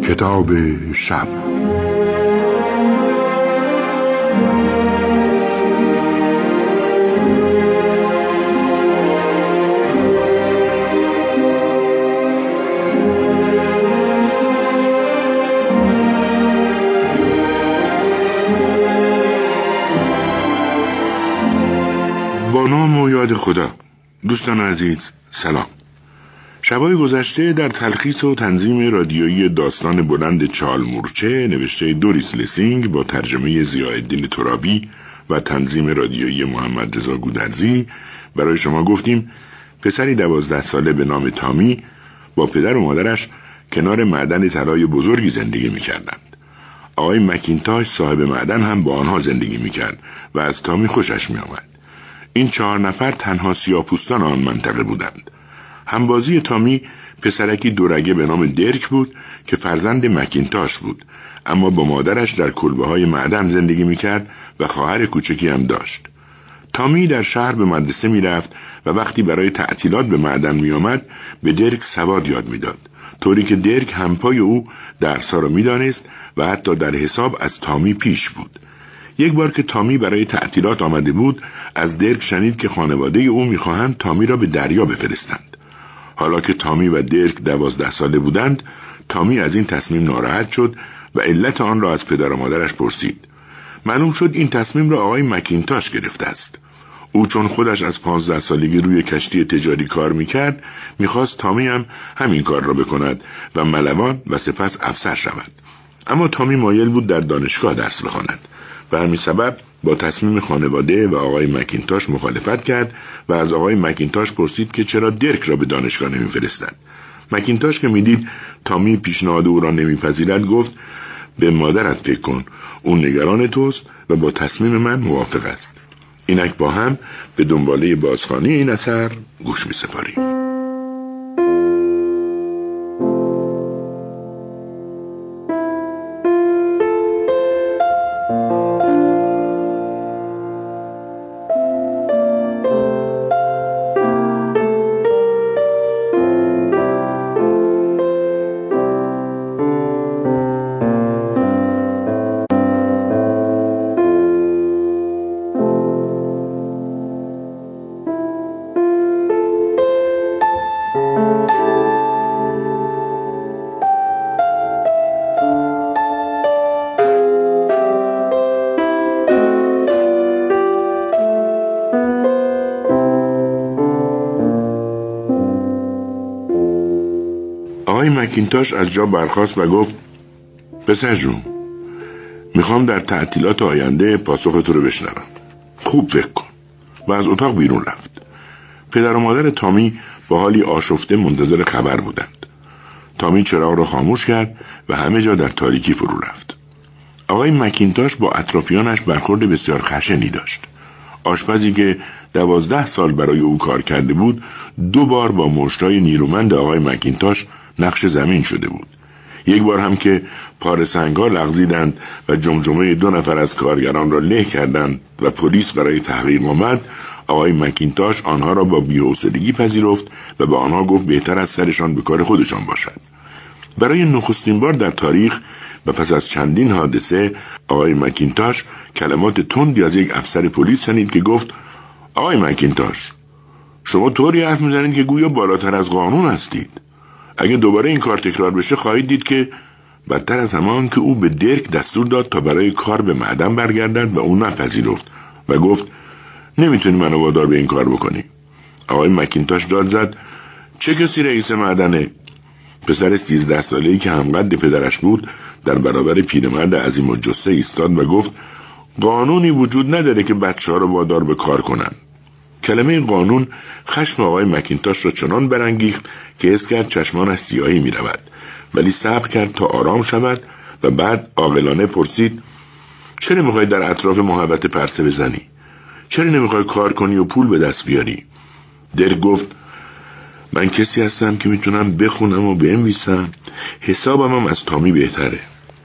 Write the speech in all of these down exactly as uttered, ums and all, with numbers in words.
کتاب شب. با نام و یاد خدا. دوستان عزیز سلام. شبای گذشته در تلخیص و تنظیم رادیویی داستان بلند چال مورچه نوشته دوریس لسینگ با ترجمه ضیاءالدین ترابی و تنظیم رادیویی محمد رضا گودرزی برای شما گفتیم پسری دوازده ساله به نام تامی با پدر و مادرش کنار معدن طلای بزرگی زندگی می‌کردند. آقای مکینتاش صاحب معدن هم با آنها زندگی می‌کرد و از تامی خوشش می‌آمد. این چهار نفر تنها سیاه‌پوستان آن منطقه بودند. همبازی تامی پسرکی دورگه به نام درک بود که فرزند مکینتاش بود، اما با مادرش در کلبه‌های معدن زندگی می‌کرد و خواهر کوچکی هم داشت. تامی در شهر به مدرسه می‌رفت و وقتی برای تعطیلات به معدن می‌آمد به درک سواد یاد می‌داد، طوری که درک همپای او درس‌ها را می‌دانست و حتی در حساب از تامی پیش بود. یک بار که تامی برای تعطیلات آمده بود، از درک شنید که خانواده او می‌خواهند تامی را به دریا بفرستند. حالا که تامی و درک دوازده ساله بودند، تامی از این تصمیم ناراحت شد و علت آن را از پدر و مادرش پرسید. معلوم شد این تصمیم را آقای مکینتاش گرفته است. او چون خودش از پانزده سالگی روی کشتی تجاری کار میکرد، میخواست تامی هم همین کار را بکند و ملوان و سپس افسر شود. اما تامی مایل بود در دانشگاه درس بخواند و همین سبب با تصمیم خانواده و آقای مکینتاش مخالفت کرد و از آقای مکینتاش پرسید که چرا درک را به دانشگاه نمیفرستد. مکینتاش که میدید تامی پیشنهاد او را نمیپذیرد گفت به مادرت فکر کن، اون نگران توست و با تصمیم من موافق است. اینک با هم به دنباله بازخوانی این اثر گوش میسپاریم. آقای مکینتاش از جا برخاست و گفت پسر جون، میخوام در تعطیلات آینده پاسخ تو رو بشنوم. خوب فکر کن. و از اتاق بیرون رفت. پدر و مادر تامی با حالی آشفته منتظر خبر بودند. تامی چراغ را خاموش کرد و همه جا در تاریکی فرو رفت. آقای مکینتاش با اطرافیانش برخورد بسیار خشنی داشت. آشپزی که دوازده سال برای او کار کرده بود دو بار با مشتای نیرومند آقای مکینتاش نقش زمین شده بود. یک بار هم که پاره سنگ‌ها لغزیدند و جمجمه دو نفر از کارگران را له کردند و پلیس برای تحقیق آمد، آقای مکینتاش آنها را با بی‌حوصلگی پذیرفت و به آنها گفت بهتر از سرشان به کار خودشان باشد. برای نخستین بار در تاریخ و پس از چندین حادثه آقای مکینتاش کلمات تندی از یک افسر پلیس شنید که گفت آقای مکینتاش، شما طوری حرف میزنید که گویا بالاتر از قانون هستید. اگه دوباره این کار تکرار بشه خواهید دید که بدتر از همان که او به درک دستور داد تا برای کار به معدن برگردد و او نپذیرفت و گفت نمیتونی منو وادار به این کار بکنی. آقای مکینتاش داد زد چه کسی رئیس معدنه؟ پسر سیزده ساله‌ای که همقد پدرش بود در برابر پیرمرد عظیم الجثه ایستاد و گفت قانونی وجود نداره که بچه‌ها رو وادار به کار کنن. کلمه قانون خشم آقای مکینتاش را چنان برانگیخت که حس کرد چشمانش سیاهی می رود، ولی صبر کرد تا آرام شود و بعد عاقلانه پرسید چرا نمیخوای در اطراف محوطه پرسه بزنی؟ چرا نمیخوای کار کنی و پول به دست بیاری؟ درک گفت من کسی هستم که میتونم بخونم و بنویسم، حسابم هم از تامی بهتره.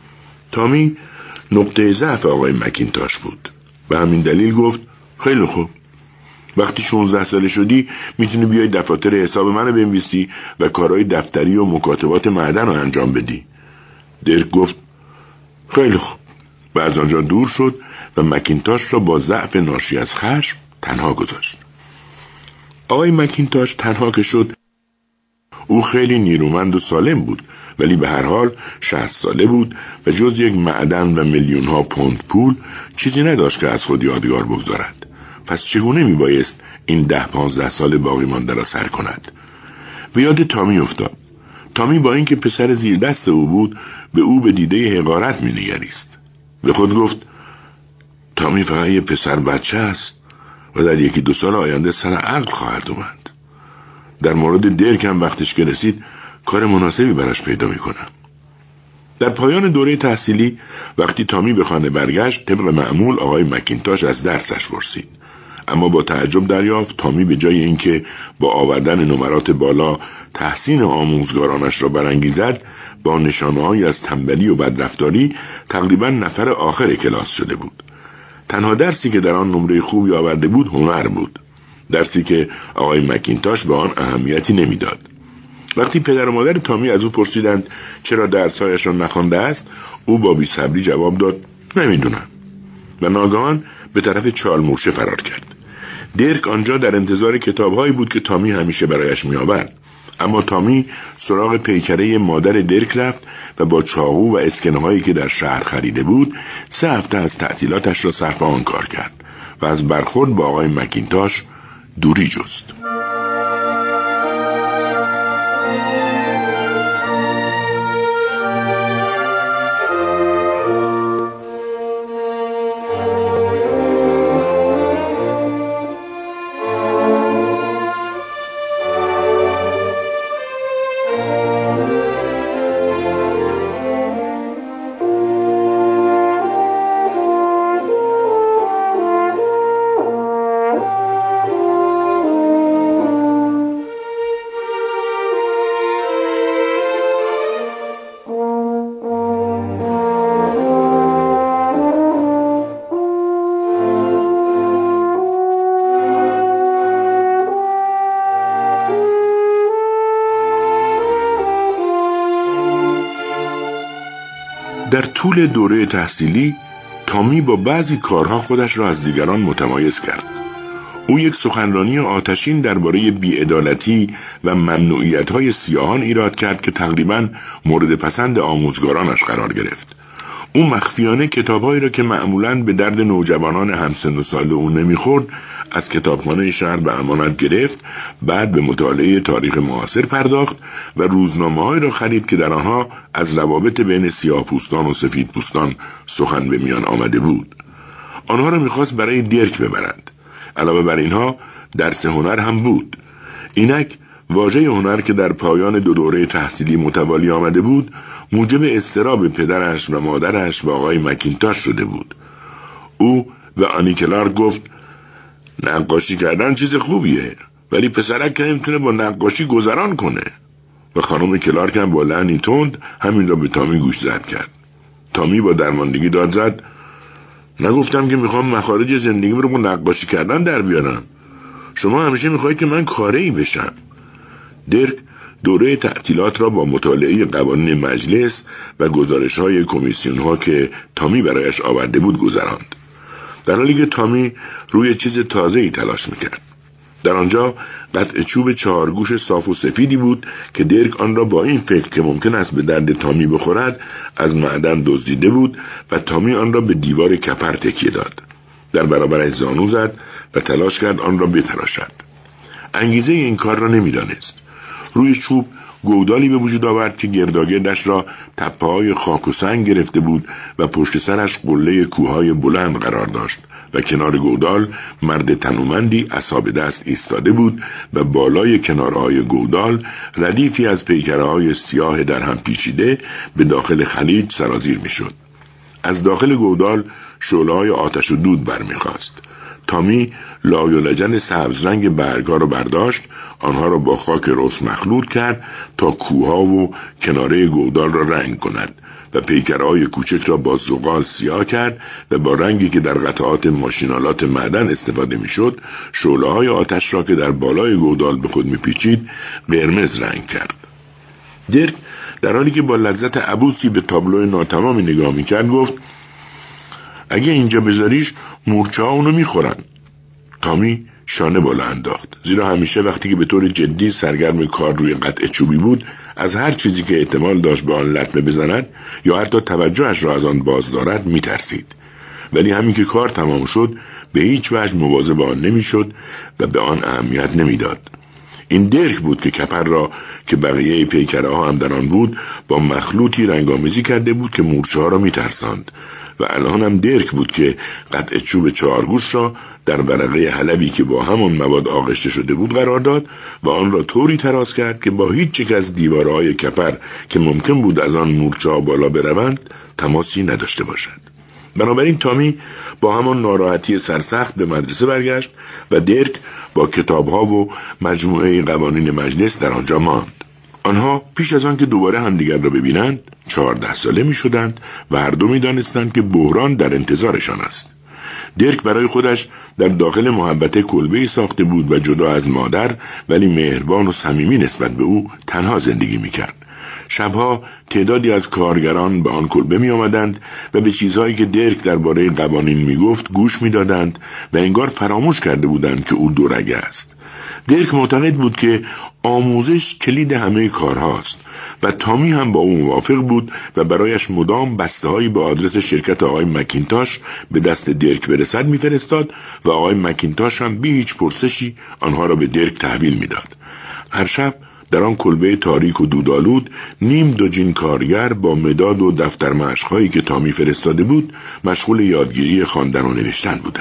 تامی نقطه ضعف آقای مکینتاش بود. به همین دلیل گفت خیلی خوب، وقتی شانزده ساله شدی میتونی بیای دفاتر حساب منو بنویسی و کارهای دفتری و مکاتبات معدن رو انجام بدی. درک گفت خیلی خوب و از آنجا دور شد و مکینتاش را با ضعف ناشی از خشم تنها گذاشت. آقای مکینتاش تنها که شد، او خیلی نیرومند و سالم بود، ولی به هر حال شصت ساله بود و جز یک معدن و میلیون ها پوند پول چیزی نداشت که از خود یادگار بگذارد. پس چگونه می بایست این ده پانزده سال باقی مانده را سر کند؟ به یاد تامی افتاد. تامی با اینکه پسر زیر دست او بود، به او به دیده حقارت می نگریست. به خود گفت تامی فقط یه پسر بچه است و در یکی دو سال آینده سر عقل خواهد اومد. در مورد درک هم وقتش که رسید کار مناسبی براش پیدا می کنم. در پایان دوره تحصیلی وقتی تامی به خانه برگشت، طبق معمول آقای مکینتاش از درسش پرسید، اما با تعجب دریافت تامی به جای اینکه با آوردن نمرات بالا تحسین آموزگارانش را برانگیزد، با نشانه‌هایی از تنبلی و بدرفتاری تقریبا نفر آخر کلاس شده بود. تنها درسی که در آن نمره خوبی آورده بود هنر بود، درسی که آقای مکینتاش به آن اهمیتی نمیداد. وقتی پدر و مادر تامی از او پرسیدند چرا درس‌هایش را نخوانده است، او با بی‌صبری جواب داد نمیدونم و ناگهان به طرف چالمورچه فرار کرد. درک آنجا در انتظار کتاب‌هایی بود که تامی همیشه برایش می‌آورد، اما تامی سراغ پیکره مادر درک رفت و با چاقو و اسکنه‌هایی که در شهر خریده بود سه هفته از تعطیلاتش را صرف آن کار کرد و از برخورد با آقای مکینتاش دوری جست. در طول دوره تحصیلی تامی با بعضی کارها خودش را از دیگران متمایز کرد. او یک سخنرانی آتشین درباره بی‌عدالتی و ممنوعیت‌های سیاهان ایراد کرد که تقریباً مورد پسند آموزگارانش قرار گرفت. او مخفیانه کتاب‌هایی را که معمولاً به درد نوجوانان همسن و سال او نمی‌خورد از کتابخانه شهر به امانت گرفت، بعد به مطالعه تاریخ معاصر پرداخت و روزنامه‌هایی را خرید که در آنها از روابط بین سیاه‌پوستان و سفیدپوستان سخن به میان آمده بود. آنها را می‌خواست برای درک ببرد. علاوه بر اینها درس هنر هم بود. اینک واژه هنر که در پایان دو دوره تحصیلی متوالی آمده بود موجب اضطراب پدرش و مادرش و آقای مکینتاش شده بود. او و آنی کلارک گفت نقاشی کردن چیز خوبیه، ولی پسرک که نمیتونه با نقاشی گذران کنه. و خانم کلارک هم با لحنی تند همین را به تامی گوش زد کرد. تامی با درماندگی داد زد نگفتم که میخوام مخارج زندگیم رو با نقاشی کردن در بیارم. شما همیشه میخواید که من کاره‌ای بشم. درک دوره تعطیلات را با مطالعه قوانین مجلس و گزارش‌های کمیسیون‌ها که تامی برایش آورده بود گذراند، در حالی که تامی روی چیز تازه‌ای تلاش میکرد. در آنجا قطعه چوب چهارگوش صاف و سفیدی بود که درک آن را با این فکر که ممکن است به درد تامی بخورد از معدن دزدیده بود و تامی آن را به دیوار کپر تکیه داد. در برابرش زانو زد و تلاش کرد آن را بتراشد. انگیزه این کار را نمیدانست. روی چوب گودالی به وجود آورد که گرداگردش را تپه‌های خاک و سنگ گرفته بود و پشت سرش قله کوههای بلند قرار داشت و کنار گودال مرد تنومندی عصا دست ایستاده بود و بالای کنارهای گودال ردیفی از پیکره‌های سیاه در هم پیچیده به داخل خلیج سرازیر می‌شد. از داخل گودال شعله‌های آتش و دود برمیخاست. تامی لای و لجن سبز رنگ برگ‌ها را برداشت، آنها را با خاک رس مخلوط کرد تا کوه‌ها و کناره گودال را رنگ کند و پیکرهای کوچک را با زغال سیاه کرد و با رنگی که در قطعات ماشینالات معدن استفاده می‌شد، شعله‌های آتش را که در بالای گودال به خود می‌پیچید قرمز رنگ کرد. درک در حالی که با لذت عبوسی به تابلو ناتمامی نگاه میکرد گفت اگه اینجا بذاریش مورچه ها اونو میخورن. تامی شانه بالا انداخت، زیرا همیشه وقتی که به طور جدی سرگرم کار روی قطعه چوبی بود از هر چیزی که احتمال داشت به آن لطمه بزند یا حتی توجهش را از آن باز دارد میترسید. ولی همین که کار تمام شد به هیچ وجه مواظب آن نمیشد و به آن اهمیت نمیداد. این درک بود که کپر را که بقیه پیکره ها هم در آن بود با مخلوطی رنگامیزی کرده بود که مورچه ها را میترساند و الان هم درک بود که قطعه چوب چهارگوش را در ورقه حلبی که با همان مواد آغشته شده بود قرار داد و آن را طوری تراز کرد که با هیچ یک از دیوارهای کپر که ممکن بود از آن مورچه ها بالا بروند تماسی نداشته باشد. بنابراین تامی با همان ناراحتی سرسخت به مدرسه برگشت و درک با کتابها و مجموعه قوانین مجلس در آنجا ماند. آنها پیش از آن که دوباره همدیگر را ببینند چهارده ساله می شدند و هر دو می دانستند که بحران در انتظارشان است. درک برای خودش در داخل محبته کلبه‌ای ساخته بود و جدا از مادر ولی مهربان و صمیمی نسبت به او تنها زندگی می کرد. شبها تعدادی از کارگران به آن کلبه می آمدند و به چیزهایی که درک درباره قوانین می گفت گوش می دادند و انگار فراموش کرده بودند که او دورگه است. درک معتقد بود که آموزش کلید همه کارهاست و تامی هم با او موافق بود و برایش مدام بسته‌هایی به آدرس شرکت آقای مکینتاش به دست درک برسد می‌فرستاد و آقای مکینتاش هم بی هیچ پرسشی آنها را به درک تحویل می‌داد. هر شب در آن کلبه تاریک و دودآلود نیم دوجین کارگر با مداد و دفتر مشق‌هایی که تامی فرستاده بود مشغول یادگیری خواندن و نوشتن بودند.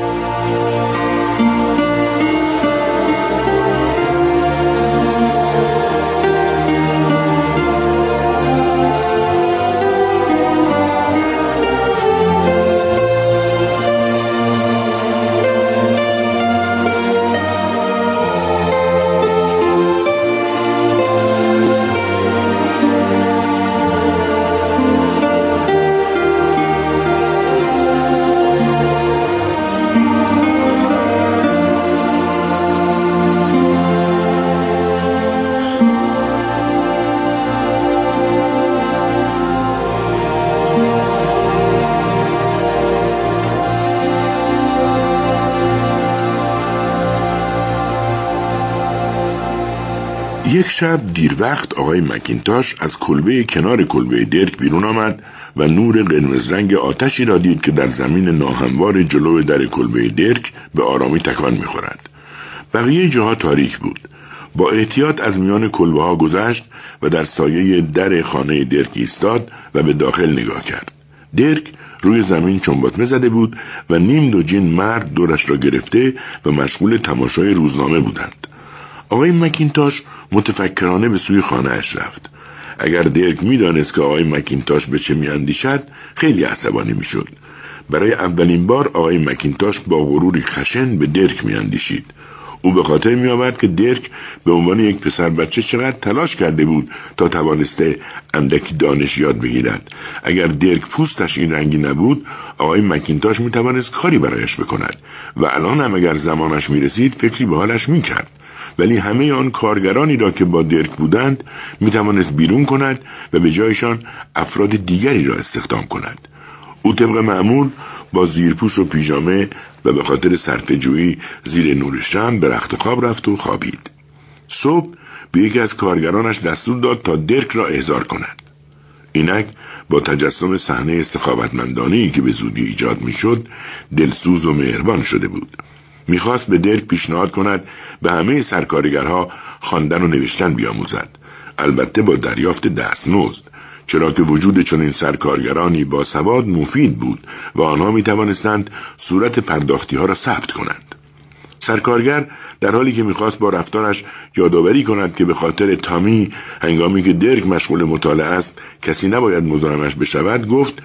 یک شب دیر وقت آقای مکینتاش از کلبه کنار کلبه درک بیرون آمد و نور قرمز رنگ آتشی را دید که در زمین ناهموار جلو در کلبه درک به آرامی تکان می‌خورد. بقیه جاها تاریک بود. با احتیاط از میان کلبه ها گذشت و در سایه در خانه درک ایستاد و به داخل نگاه کرد. درک روی زمین چنباتمه زده بود و نیم دوجین مرد دورش را گرفته و مشغول تماشای روزنامه بودند. آقای مکینتاش متفکرانه به سوی خانه اش رفت. اگر درک می دانست که آقای مکینتاش به چه می اندیشد خیلی عصبانی می شد. برای اولین بار آقای مکینتاش با غروری خشن به درک می اندیشید. او به خاطر می آورد که درک به عنوان یک پسر بچه چقدر تلاش کرده بود تا توانسته اندکی دانش یاد بگیرد. اگر درک پوستش این رنگی نبود آقای مکینتاش می توانست کاری برایش بکند و الان هم اگر زمانش می رسید فکری به حالش می کرد. ولی همه آن کارگرانی را که با درک بودند می توانست بیرون کند و به جایشان افراد دیگری را استخدام کند. او طبق معمول با زیرپوش و پیژامه و به خاطر صرفه‌جویی زیر نور شمع به رخت خواب رفت و خوابید. صبح به یکی از کارگرانش دستور داد تا درک را احضار کند. اینک با تجسم صحنه سخاوتمندانه‌ای که به زودی ایجاد میشد دلسوز و مهربان شده بود. میخواست به درک پیشنهاد کند به همه سرکارگرها خواندن و نوشتن بیاموزد، البته با دریافت دستمزد، چرا که وجود چنین سرکارگرانی با سواد مفید بود و آنها میتوانستند صورت پرداختی ها را ثبت کنند. سرکارگر در حالی که میخواست با رفتارش یادآوری کند که به خاطر تامی هنگامی که درک مشغول مطالعه است کسی نباید مزاحمش بشود گفت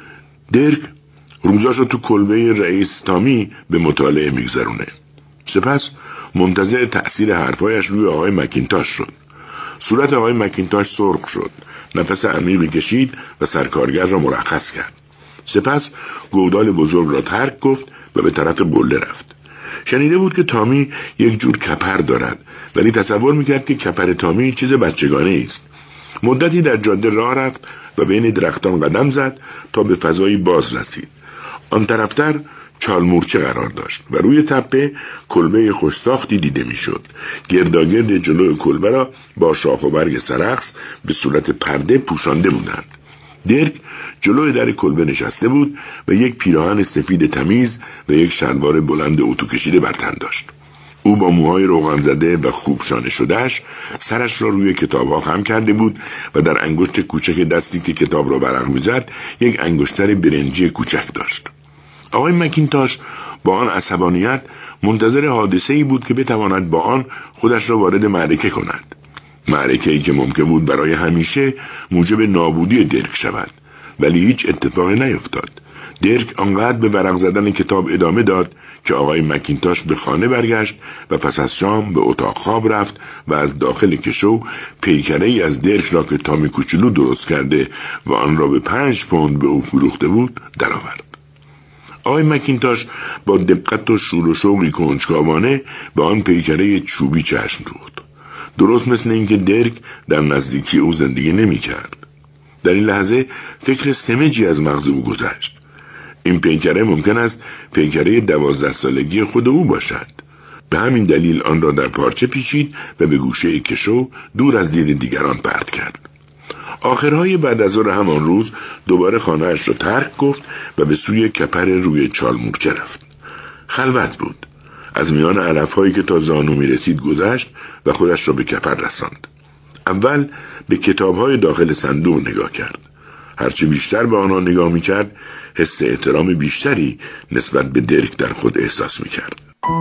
درک روزاشو تو کلبه رئیس تامی به مطالعه میگذرونه. سپس منتظر تأثیر حرفایش روی آقای مکینتاش شد. صورت آقای مکینتاش سرخ شد، نفس عمیقی کشید و سرکارگر را مرخص کرد. سپس گودال بزرگ را ترک گفت و به طرف قله رفت. شنیده بود که تامی یک جور کپر دارد ولی تصور میکرد که کپر تامی چیز بچگانه است. مدتی در جاده راه رفت و بین درختان قدم زد تا به فضایی باز رسید. آن طرفتر چالمورچه قرار داشت و روی تپه کلبه خوشساختی دیده میشد. گرداگرد جلوی کلبه را با شاخ و برگ سرخس به صورت پرده پوشانده بودند. درک جلوی در کلبه نشسته بود و یک پیراهن سفید تمیز و یک شلوار بلند اتو کشیده بر تن داشت. او با موهای روغن زده و خوب شانه شدهش سرش را روی کتابها خم کرده بود و در انگشت کوچک دستی که کتاب را ورق می‌زد یک انگشتر برنجی کوچک داشت. آقای مکینتاش با آن عصبانیت منتظر حادثه‌ای بود که بتواند با آن خودش را وارد معرکه کند. معرکه‌ای که ممکن بود برای همیشه موجب نابودی درک شود، ولی هیچ اتفاقی نیفتاد. درک آنقدر به ورق زدن کتاب ادامه داد که آقای مکینتاش به خانه برگشت و پس از شام به اتاق خواب رفت و از داخل کشو پیکره‌ای از درک را که تامی کوچولو درست کرده و آن را به پنج پوند به او فروخته بود درآورد. آقای مکینتاش با دقت و شور و شوقی کنجکاوانه به آن پیکره چوبی چشم دوخت. درست مثل اینکه درک در نزدیکی او زندگی نمی کرد. در این لحظه فکر سمجی از مغز او گذشت. این پیکره ممکن است پیکره دوازده سالگی خود او باشد. به همین دلیل آن را در پارچه پیچید و به گوشه کشو دور از دید دیگران پرت کرد. آخرهای بعد از ظهر همان روز دوباره خانه‌اش را ترک گفت و به سوی کپر روی چالمورچه رفت. خلوت بود. از میان علف‌هایی که تا زانو می‌رسید گذشت و خودش را به کپر رساند. اول به کتاب‌های داخل صندوق نگاه کرد. هرچه بیشتر به آنها نگاه می‌کرد، حس احترام بیشتری نسبت به درک در خود احساس می‌کرد.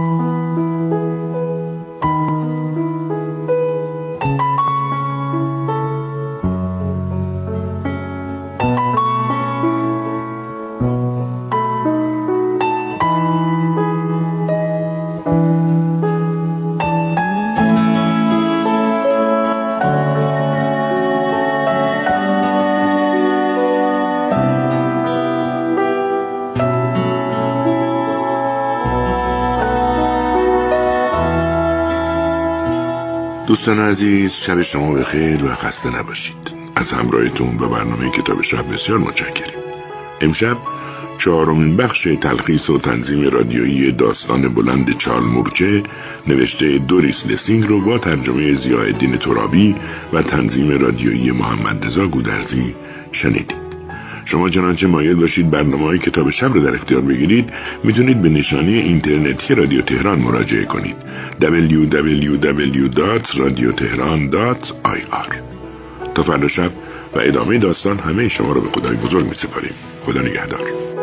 دوستان عزیز، شب شما بخیر و خسته نباشید. از همراهیتون و برنامه کتاب شب بسیار متشکرم. امشب چهارمین بخش تلخیص و تنظیم رادیویی داستان بلند چالمورچه نوشته دوریس لسینگ رو با ترجمه ضیاءالدین ترابی و تنظیم رادیویی محمد رضا گودرزی شنیدید. شما چنانچه مایل باشید برنامه‌های کتاب شب رو در اختیار بگیرید، میتونید به نشانی اینترنتی رادیو تهران مراجعه کنید دبلیو دبلیو دبلیو دات رادیو تهران دات آی آر. تا فردا شب و ادامه داستان همه شما رو به خدای بزرگ میسپاریم. خدا نگهدار.